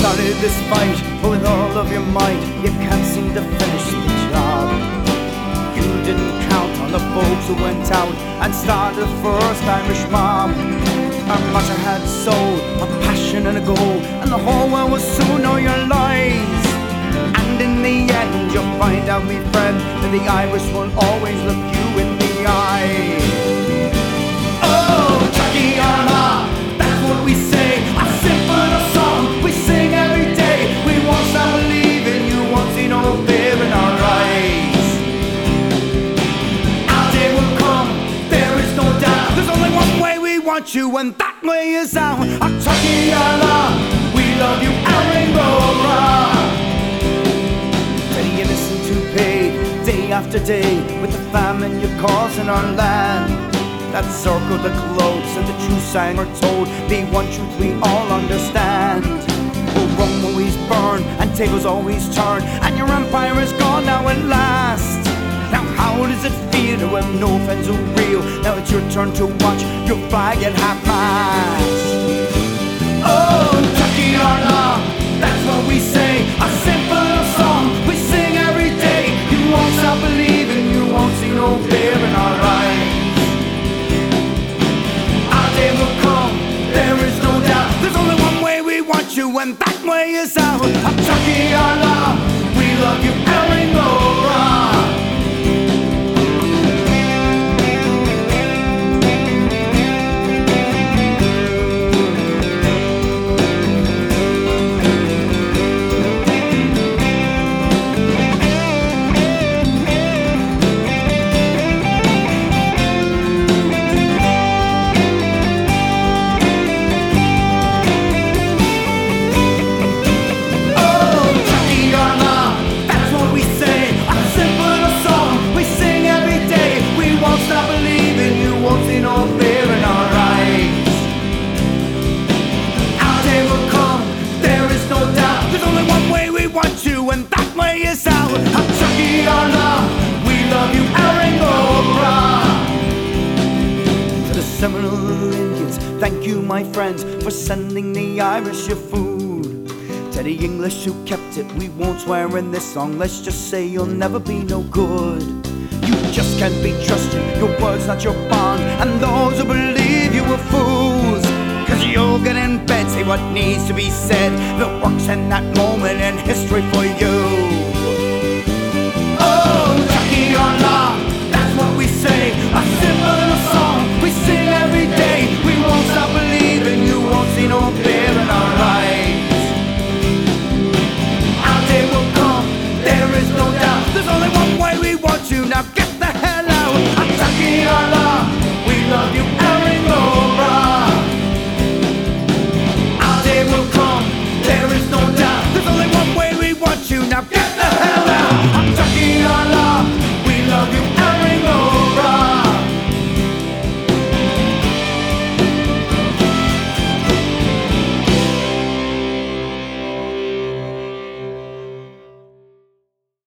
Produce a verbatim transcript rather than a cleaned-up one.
started this fight, but with all of your might, you can't seem to finish the job. You didn't count on the folks who went out and started the first Irish mob. Our martyr had soul, a passion and a goal, and the whole world will soon know your lies. And in the end you'll find out, me friend, that the Irish will always look you in the eye. Oh, Chucky Allah, that's what we say, a simple song we sing every day. We won't stop believing, you won't see no fear in our eyes. Our day will come, there is no doubt. There's only one way we want you, and that way is out. Oh, Chucky Allah, we love you, and Rainbow Rock. Teddy innocent who paid day after day with the famine you're causing our land. That circle the globes and the true sign are told, the one truth we all understand. Oh, Rome always burn and tables always turn, and your empire is gone now at last. Now how does it feel to have no friends who real? Now it's your turn to watch your flag at half-mast. Oh, Chucky Allah, that's what we say, a simple song we sing every day. You won't stop believing, you won't see no fear in our eyes. There is no doubt, there's only one way we want you, and that way is out. I'm Chucky Allah, we love you, and Rainbow Rock. And that way is out. I'm Chucky Allah, we love you, and Rainbow Rock. To the Seminole Indians, thank you, my friends, for sending the Irish your food. To the English who kept it, we won't swear in this song. Let's just say you'll never be no good. You just can't be trusted, your word's not your bond, and those who believe you are fools. Cause you'll get in bed, say what needs to be said, that works in that moment in history for you.